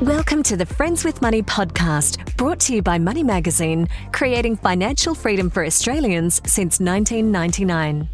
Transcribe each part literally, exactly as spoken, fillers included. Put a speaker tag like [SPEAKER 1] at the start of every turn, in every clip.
[SPEAKER 1] Welcome to the Friends with Money podcast, brought to you by Money Magazine, creating financial freedom for Australians since nineteen ninety-nine.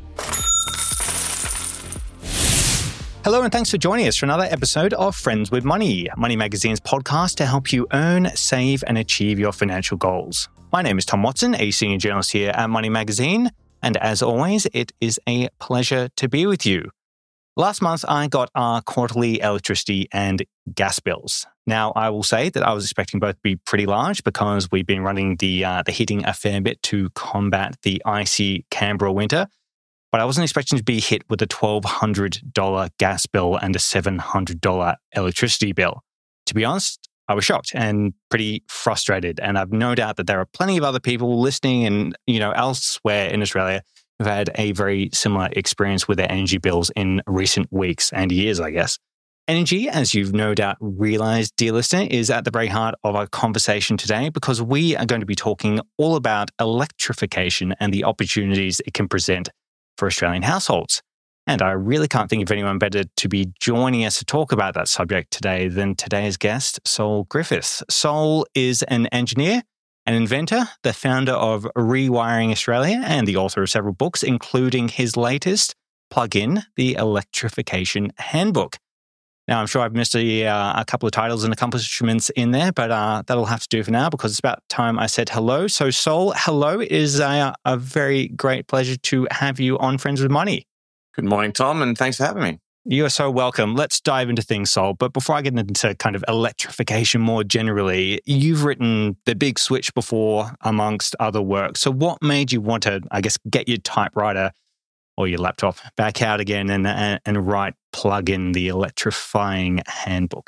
[SPEAKER 2] Hello and thanks for joining us for another episode of Friends with Money, Money Magazine's podcast to help you earn, save and achieve your financial goals. My name is Tom Watson, a senior journalist here at Money Magazine, and as always, it is a pleasure to be with you. Last month, I got our quarterly electricity and gas bills. Now, I will say that I was expecting both to be pretty large because we've been running the uh, the heating a fair bit to combat the icy Canberra winter, but I wasn't expecting to be hit with a twelve hundred dollars gas bill and a seven hundred dollars electricity bill. To be honest, I was shocked and pretty frustrated, and I've no doubt that there are plenty of other people listening and, you know, elsewhere in Australia who've had a very similar experience with their energy bills in recent weeks and years, I guess. Energy, as you've no doubt realized, dear listener, is at the very heart of our conversation today because we are going to be talking all about electrification and the opportunities it can present for Australian households. And I really can't think of anyone better to be joining us to talk about that subject today than today's guest, Sol Griffiths. Sol is an engineer, an inventor, the founder of Rewiring Australia, and the author of several books, including his latest, Plug In, the Electrification Handbook. Now, I'm sure I've missed a, uh, a couple of titles and accomplishments in there, but uh, that'll have to do for now because it's about time I said hello. So, Sol, hello. It is a, a very great pleasure to have you on Friends with Money.
[SPEAKER 3] Good morning, Tom, and thanks for having me.
[SPEAKER 2] You are so welcome. Let's dive into things, Sol. But before I get into kind of electrification more generally, you've written The Big Switch before, amongst other work. So what made you want to, I guess, get your typewriter or your laptop back out again and, and, and write Plug In, the Electrifying Handbook?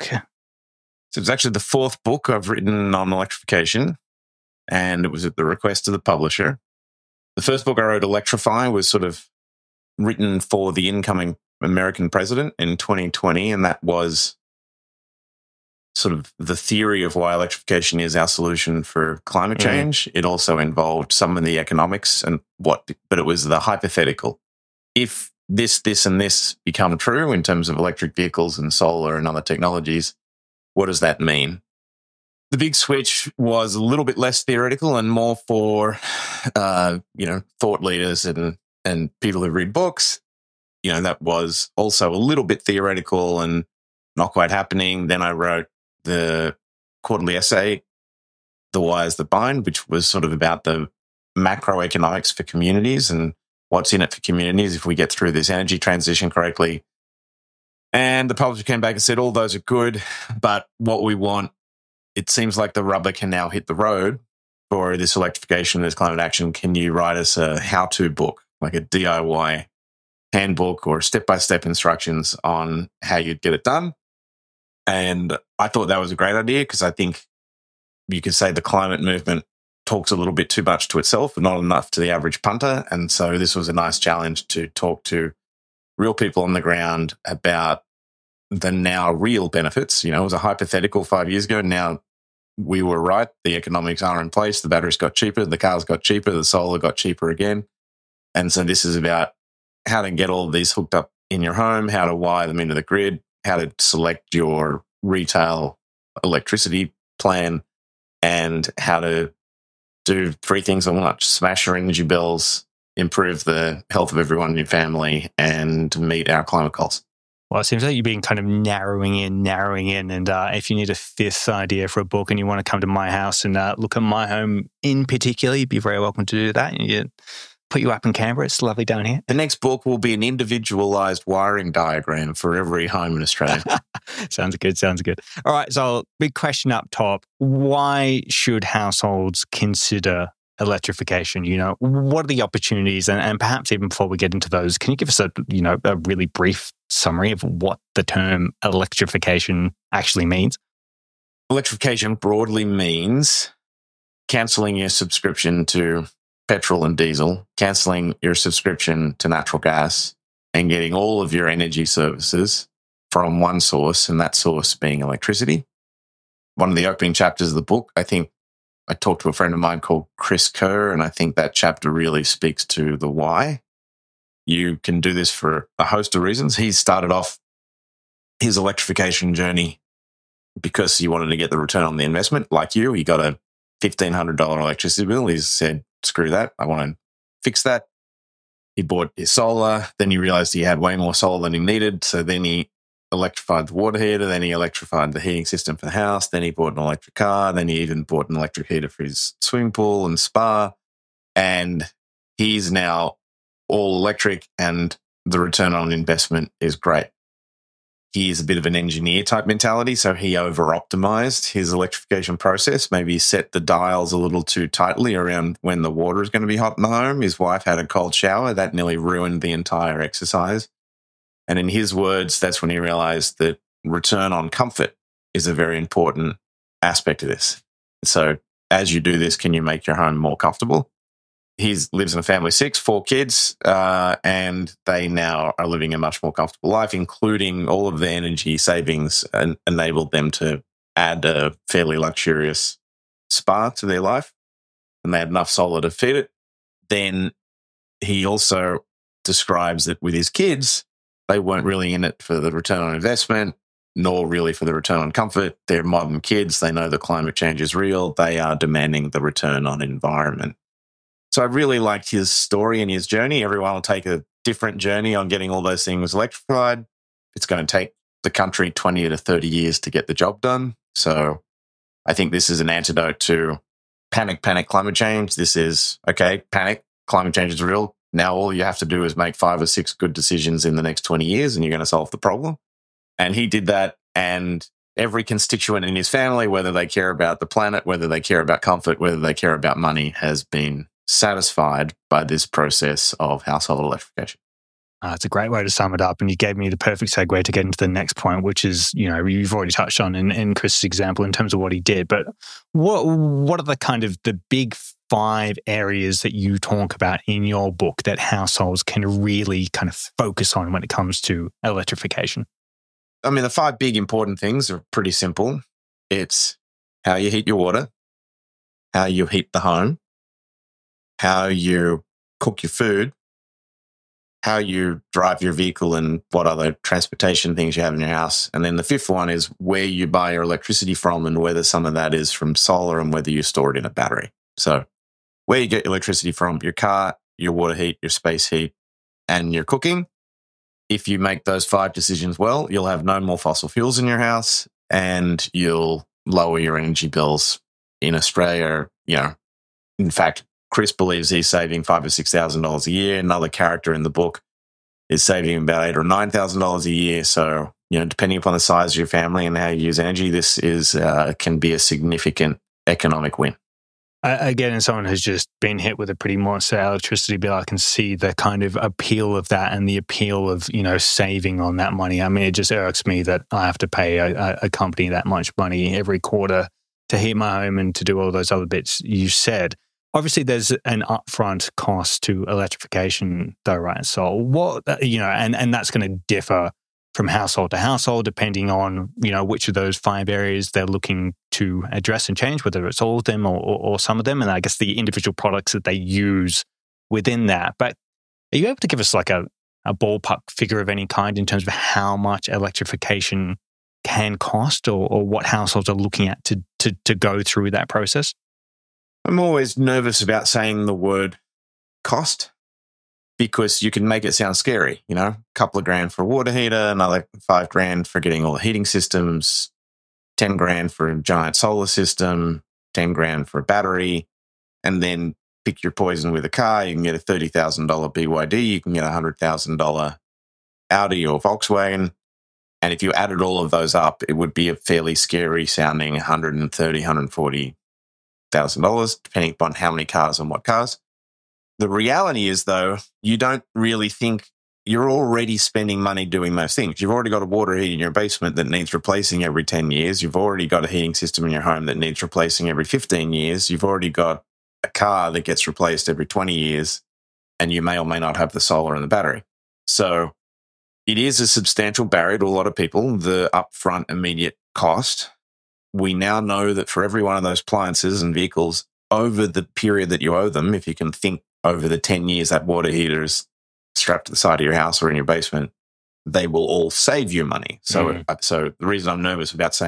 [SPEAKER 3] So it's actually the fourth book I've written on electrification, and it was at the request of the publisher. The first book I wrote, Electrify, was sort of written for the incoming American president in twenty twenty, and that was sort of the theory of why electrification is our solution for climate change. Mm. It also involved some of the economics and what, but it was the hypothetical. If this, this, and this become true in terms of electric vehicles and solar and other technologies, what does that mean? The Big Switch was a little bit less theoretical and more for, uh, you know, thought leaders and and people who read books. You know, that was also a little bit theoretical and not quite happening. Then I wrote the quarterly essay, The Wires That Bind, which was sort of about the macroeconomics for communities and what's in it for communities if we get through this energy transition correctly. And the publisher came back and said, all those are good, but what we want, it seems like the rubber can now hit the road for this electrification, this climate action. Can you write us a how-to book, like a D I Y handbook or step-by-step instructions on how you'd get it done? And I thought that was a great idea because I think you could say the climate movement talks a little bit too much to itself and not enough to the average punter. And so this was a nice challenge to talk to real people on the ground about the now real benefits. You know, it was a hypothetical five years ago. Now we were right. The economics are in place. The batteries got cheaper. The cars got cheaper. The solar got cheaper again. And so this is about how to get all of these hooked up in your home, how to wire them into the grid, how to select your retail electricity plan, and how to do three things at once: smash your energy bills, improve the health of everyone in your family, and meet our climate goals.
[SPEAKER 2] Well, it seems like you've been kind of narrowing in, narrowing in. And uh, if you need a fifth idea for a book and you want to come to my house and uh, look at my home in particular, you'd be very welcome to do that. You put you up in Canberra. It's lovely down here.
[SPEAKER 3] The next book will be an individualized wiring diagram for every home in Australia.
[SPEAKER 2] Sounds good. Sounds good. All right. So big question up top. Why should households consider electrification? You know, what are the opportunities? And, and perhaps even before we get into those, can you give us a, you know, a really brief summary of what the term electrification actually means?
[SPEAKER 3] Electrification broadly means cancelling your subscription to petrol and diesel, cancelling your subscription to natural gas, and getting all of your energy services from one source, and that source being electricity. One of the opening chapters of the book, I think I talked to a friend of mine called Chris Kerr, and I think that chapter really speaks to the why. You can do this for a host of reasons. He started off his electrification journey because he wanted to get the return on the investment. Like you, he got a fifteen hundred dollars electricity bill. He said, screw that. I want to fix that. He bought his solar. Then he realized he had way more solar than he needed. So then he electrified the water heater. Then he electrified the heating system for the house. Then he bought an electric car. Then he even bought an electric heater for his swimming pool and spa. And he's now all electric, and the return on investment is great. He is a bit of an engineer type mentality, so he over-optimized his electrification process, maybe set the dials a little too tightly around when the water is going to be hot in the home. His wife had a cold shower. That nearly ruined the entire exercise. And in his words, that's when he realized that return on comfort is a very important aspect of this. So as you do this, can you make your home more comfortable? He lives in a family of six, four kids, uh, and they now are living a much more comfortable life, including all of the energy savings and enabled them to add a fairly luxurious spa to their life, and they had enough solar to feed it. Then he also describes that with his kids, they weren't really in it for the return on investment, nor really for the return on comfort. They're modern kids. They know the climate change is real. They are demanding the return on environment. So I really liked his story and his journey. Everyone will take a different journey on getting all those things electrified. It's going to take the country twenty to thirty years to get the job done. So I think this is an antidote to panic, panic, climate change. This is, okay, panic, climate change is real. Now all you have to do is make five or six good decisions in the next twenty years and you're going to solve the problem. And he did that, and every constituent in his family, whether they care about the planet, whether they care about comfort, whether they care about money, has been satisfied by this process of household electrification.
[SPEAKER 2] Uh, it's a great way to sum it up, and you gave me the perfect segue to get into the next point, which is, you know, you've already touched on in, in Chris's example in terms of what he did. But what what are the kind of the big five areas that you talk about in your book that households can really kind of focus on when it comes to electrification?
[SPEAKER 3] I mean, the five big important things are pretty simple. It's how you heat your water, how you heat the home, how you cook your food, how you drive your vehicle, and what other transportation things you have in your house. And then the fifth one is where you buy your electricity from and whether some of that is from solar and whether you store it in a battery. So where you get your electricity from, your car, your water heat, your space heat, and your cooking. If you make those five decisions well, you'll have no more fossil fuels in your house and you'll lower your energy bills in Australia. You know, in fact, Chris believes he's saving five or six thousand dollars a year. Another character in the book is saving about eight or nine thousand dollars a year. So, you know, depending upon the size of your family and how you use energy, this is uh, can be a significant economic win.
[SPEAKER 2] Uh, again, as someone who's just been hit with a pretty monster electricity bill, I can see the kind of appeal of that and the appeal of, you know, saving on that money. I mean, it just irks me that I have to pay a, a company that much money every quarter to heat my home and to do all those other bits you said. Obviously, there's an upfront cost to electrification, though, right? So, what you know, and, and that's going to differ from household to household, depending on, you know, which of those five areas they're looking to address and change, whether it's all of them or, or, or some of them, and I guess the individual products that they use within that. But are you able to give us like a, a ballpark figure of any kind in terms of how much electrification can cost, or, or what households are looking at to, to to go through that process?
[SPEAKER 3] I'm always nervous about saying the word cost because you can make it sound scary, you know, a couple of grand for a water heater, another five grand for getting all the heating systems, ten grand for a giant solar system, ten grand for a battery, and then pick your poison with a car. You can get a thirty thousand dollars B Y D, you can get a one hundred thousand dollars Audi or Volkswagen. And if you added all of those up, it would be a fairly scary sounding one hundred thirty thousand dollars, one hundred forty thousand dollars, depending upon how many cars and what cars. The reality is, though, you don't really think you're already spending money doing those things. You've already got a water heater in your basement that needs replacing every ten years. You've already got a heating system in your home that needs replacing every fifteen years. You've already got a car that gets replaced every twenty years, and you may or may not have the solar and the battery. So it is a substantial barrier to a lot of people, the upfront immediate cost. We now know that for every one of those appliances and vehicles, over the period that you owe them, if you can think over the ten years that water heater is strapped to the side of your house or in your basement, they will all save you money. So, mm. so the reason I'm nervous about saying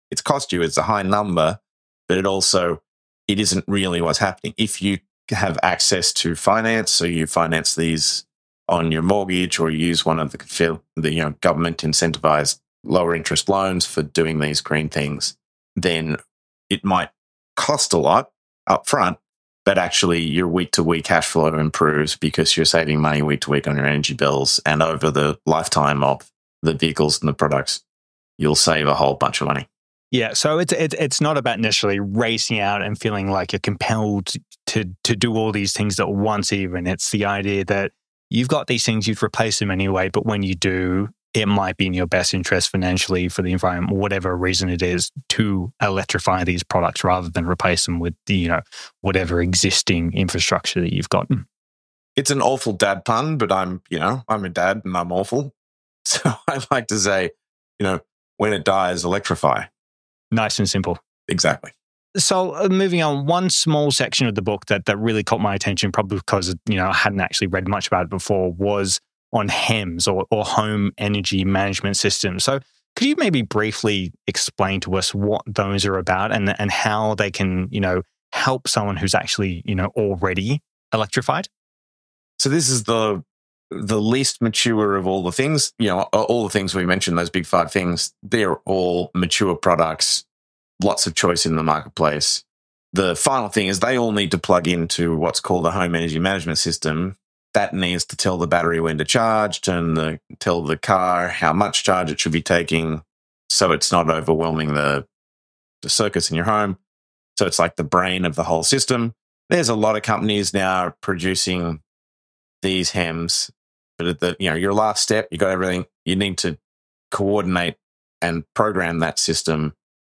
[SPEAKER 3] it's cost you, it's a high number, but it also, it isn't really what's happening. If you have access to finance, so you finance these on your mortgage or use one of the, the you know, government incentivized lower interest loans for doing these green things, then it might cost a lot up front, but actually your week-to-week cash flow improves because you're saving money week to week on your energy bills. And over the lifetime of the vehicles and the products, you'll save a whole bunch of money.
[SPEAKER 2] Yeah, so it's it's it's not about necessarily racing out and feeling like you're compelled to to do all these things at once even. It's the idea that you've got these things, you'd replace them anyway, but when you do, it might be in your best interest financially for the environment, whatever reason it is, to electrify these products rather than replace them with, you know, whatever existing infrastructure that you've got.
[SPEAKER 3] It's an awful dad pun, but I'm, you know, I'm a dad and I'm awful. So I like to say, you know, when it dies, electrify.
[SPEAKER 2] Nice and simple.
[SPEAKER 3] Exactly.
[SPEAKER 2] So uh, moving on, one small section of the book that, that really caught my attention, probably because, you know, I hadn't actually read much about it before, was on H E M S or, or home energy management systems. So could you maybe briefly explain to us what those are about and, and how they can, you know, help someone who's actually, you know, already electrified?
[SPEAKER 3] So this is the the least mature of all the things. You know, all the things we mentioned, those big five things, they're all mature products, lots of choice in the marketplace. The final thing is they all need to plug into what's called a home energy management system. That needs to tell the battery when to charge, turn the tell the car how much charge it should be taking, so it's not overwhelming the the circuits in your home. So it's like the brain of the whole system. There's a lot of companies now producing these H E M S, but at the you know your last step, you got everything. You need to coordinate and program that system,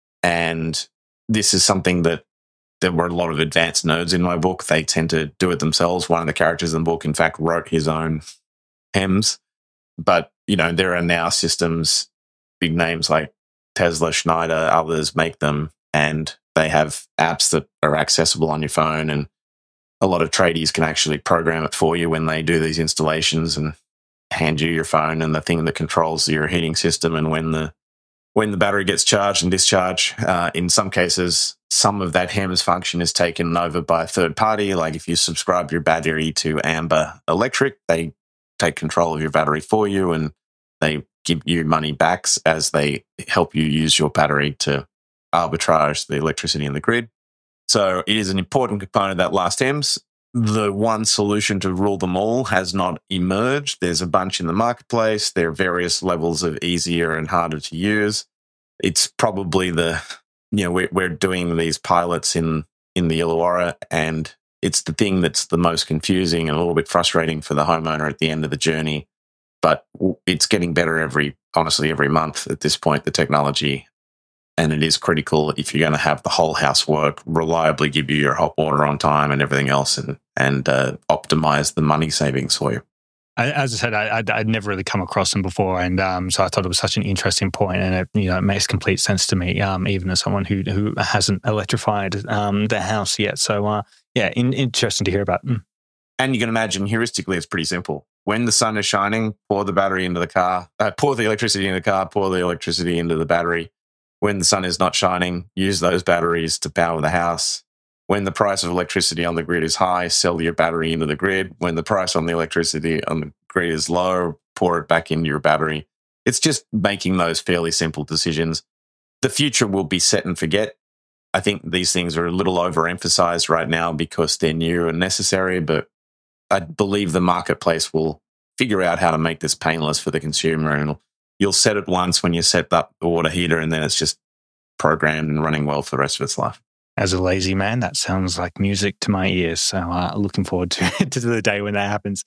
[SPEAKER 3] and this is something that. There were a lot of advanced nerds in my book. They tend to do it themselves. One of the characters in the book, in fact, wrote his own H E M S. But, you know, there are now systems, big names like Tesla, Schneider, others make them, and they have apps that are accessible on your phone. And a lot of tradies can actually program it for you when they do these installations and hand you your phone and the thing that controls your heating system and when the when the battery gets charged and discharged. Uh, in some cases, some of that H E M S function is taken over by a third party. Like if you subscribe your battery to Amber Electric, they take control of your battery for you and they give you money back as they help you use your battery to arbitrage the electricity in the grid. So it is an important component of that last H E M S. The one solution to rule them all has not emerged. There's a bunch in the marketplace. There are various levels of easier and harder to use. It's probably the, you know, we're, we're doing these pilots in, in the Illawarra, and it's the thing that's the most confusing and a little bit frustrating for the homeowner at the end of the journey. But it's getting better every, honestly, every month at this point, the technology. And it is critical if you're going to have the whole house work, reliably give you your hot water on time and everything else, and and uh, optimize the money savings for you.
[SPEAKER 2] As I said, I, I'd, I'd never really come across them before, and um, so I thought it was such an interesting point, and it, you know, it makes complete sense to me, um, even as someone who who hasn't electrified um, their house yet. So, uh, yeah, in, interesting to hear about. Mm.
[SPEAKER 3] And you can imagine, heuristically, it's pretty simple. When the sun is shining, pour the battery into the car, uh, pour the electricity into the car, pour the electricity into the battery. When the sun is not shining, use those batteries to power the house. When the price of electricity on the grid is high, sell your battery into the grid. When the price on the electricity on the grid is low, pour it back into your battery. It's just making those fairly simple decisions. The future will be set and forget. I think these things are a little overemphasized right now because they're new and necessary, but I believe the marketplace will figure out how to make this painless for the consumer, and you'll set it once when you set up the water heater, and then it's just programmed and running well for the rest of its life.
[SPEAKER 2] As a lazy man, that sounds like music to my ears. So uh, looking forward to, to the day when that happens.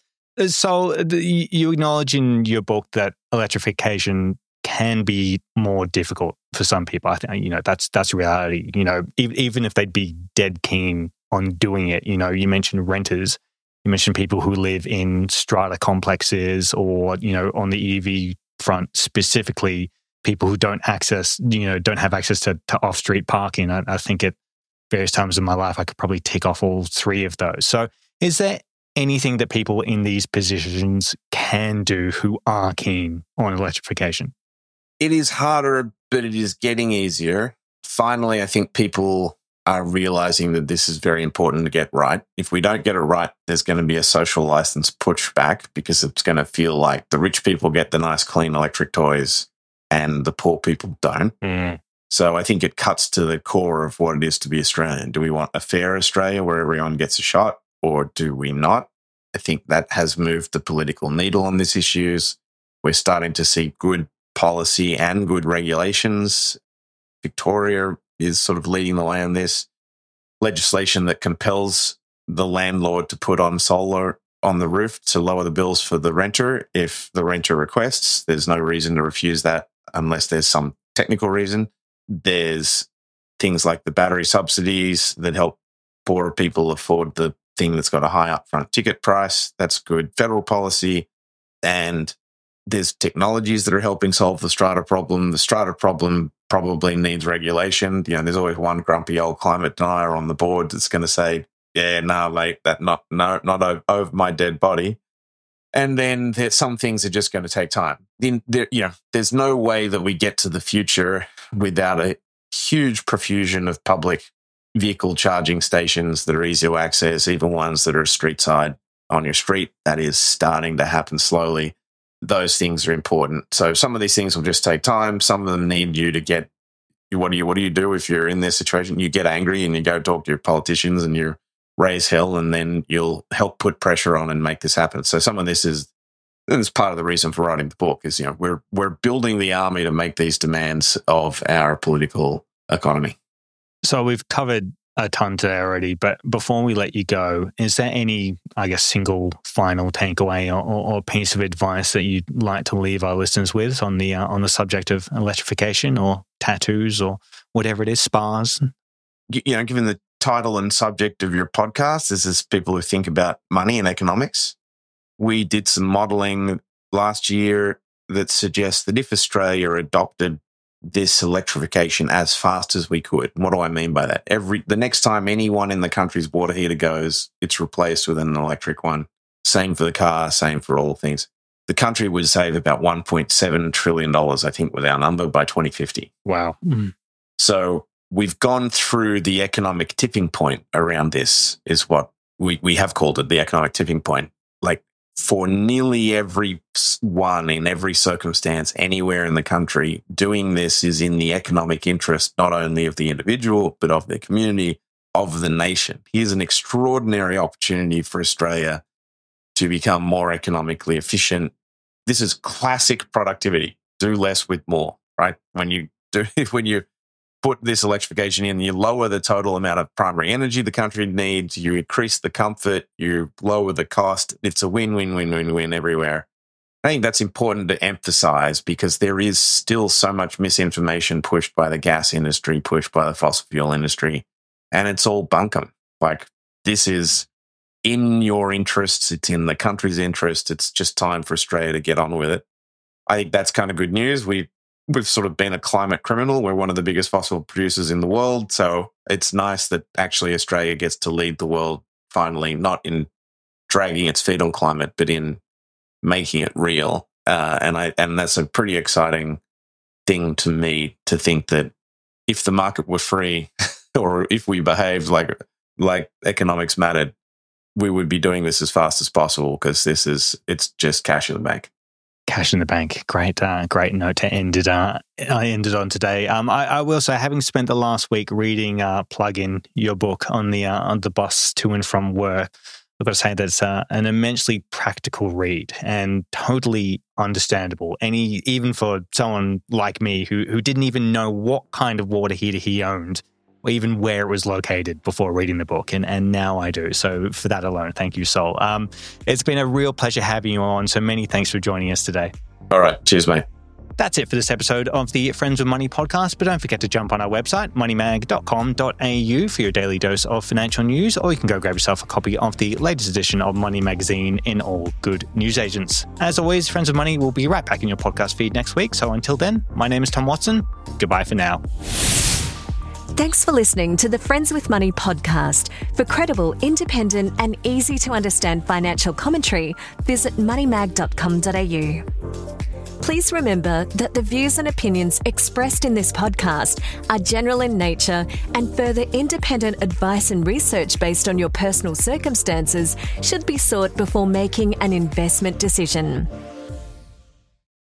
[SPEAKER 2] So the, you acknowledge in your book that electrification can be more difficult for some people. I think, you know, that's that's reality. You know, even if they'd be dead keen on doing it, you know, you mentioned renters, you mentioned people who live in strata complexes, or, you know, on the E V front specifically, people who don't access, you know, don't have access to, to off-street parking. I, I think at various times in my life, I could probably tick off all three of those. So is there anything that people in these positions can do who are keen on electrification?
[SPEAKER 3] It is harder, but it is getting easier. finally, I think people are realizing that this is very important to get right. If we don't get it right, there's going to be a social license pushback because it's going to feel like the rich people get the nice, clean electric toys and the poor people don't.
[SPEAKER 2] Mm.
[SPEAKER 3] So I think it cuts to the core of what it is to be Australian. Do we want a fair Australia where everyone gets a shot, or do we not? I think that has moved the political needle on these issues. We're starting to see good policy and good regulations. Victoria is sort of leading the way on this. Legislation that compels the landlord to put on solar on the roof to lower the bills for the renter if the renter requests. There's no reason to refuse that unless there's some technical reason. There's things like the battery subsidies that help poorer people afford the thing that's got a high upfront ticket price. That's good federal policy. And there's technologies that are helping solve the strata problem. The strata problem probably needs regulation. You know, there's always one grumpy old climate denier on the board that's going to say, yeah, no, mate, that not, no, not over, over my dead body. And then there's some things are just going to take time. Then there, you know, there's no way that we get to the future without a huge profusion of public vehicle charging stations that are easy to access, even ones that are street side on your street. That is starting to happen slowly. Those things are important. So some of these things will just take time. Some of them need you to get, what do you, what do you do if you're in this situation? You get angry and you go talk to your politicians and you raise hell, and then you'll help put pressure on and make this happen. So some of this is, is part of the reason for writing the book is, you know, we're, we're building the army to make these demands of our political economy.
[SPEAKER 2] So we've covered a ton today already, but before we let you go, is there any, I guess, single final takeaway or, or piece of advice that you'd like to leave our listeners with on the uh, on the subject of electrification or tattoos or whatever it is, spas?
[SPEAKER 3] You know, given the title and subject of your podcast, this is people who think about money and economics. We did some modelling last year that suggests that if Australia adopted this electrification as fast as we could. What do I mean by that? Every the next time anyone in the country's water heater goes, it's replaced with an electric one. Same for the car, same for all things. The country would save about one point seven trillion dollars, I think, with our number by twenty fifty.
[SPEAKER 2] Wow. Mm.
[SPEAKER 3] So we've gone through the economic tipping point around this, is what we, we have called it, the economic tipping point. Like, for nearly every one in every circumstance anywhere in the country, doing this is in the economic interest not only of the individual, but of the community, of the nation. Here's an extraordinary opportunity for Australia to become more economically efficient. This is classic productivity. Do less with more, right? When you do, when you put this electrification in, you lower the total amount of primary energy the country needs, you increase the comfort, you lower the cost. It's a win, win, win, win, win everywhere. I think that's important to emphasize because there is still so much misinformation pushed by the gas industry, pushed by the fossil fuel industry, and it's all bunkum. Like, this is in your interests, it's in the country's interest, it's just time for Australia to get on with it. I think that's kind of good news. We We've sort of been a climate criminal. We're one of the biggest fossil producers in the world. So it's nice that actually Australia gets to lead the world finally, not in dragging its feet on climate, but in making it real. Uh, and I and that's a pretty exciting thing to me, to think that if the market were free or if we behaved like like economics mattered, we would be doing this as fast as possible, because this is, it's just cash in the bank.
[SPEAKER 2] Cash in the bank. Great, uh, great note to end it. Uh, I ended on today. Um, I, I will say, having spent the last week reading uh, Plug In, your book, on the uh, on the bus to and from work, I've got to say that it's uh, an immensely practical read and totally understandable. Any even for someone like me who who didn't even know what kind of water heater he owned, or even where it was located before reading the book, and, and now I do. So for that alone, thank you, Sol. Um, it's been a real pleasure having you on, so many thanks for joining us today.
[SPEAKER 3] All right. Cheers, mate.
[SPEAKER 2] That's it for this episode of the Friends with Money podcast, but don't forget to jump on our website, money mag dot com dot a u, for your daily dose of financial news, or you can go grab yourself a copy of the latest edition of Money Magazine in all good newsagents. As always, Friends with Money will be right back in your podcast feed next week, so until then, my name is Tom Watson. Goodbye for now.
[SPEAKER 1] Thanks for listening to the Friends with Money podcast. For credible, independent and easy to understand financial commentary, visit money mag dot com dot a u. Please remember that the views and opinions expressed in this podcast are general in nature, and further independent advice and research based on your personal circumstances should be sought before making an investment decision.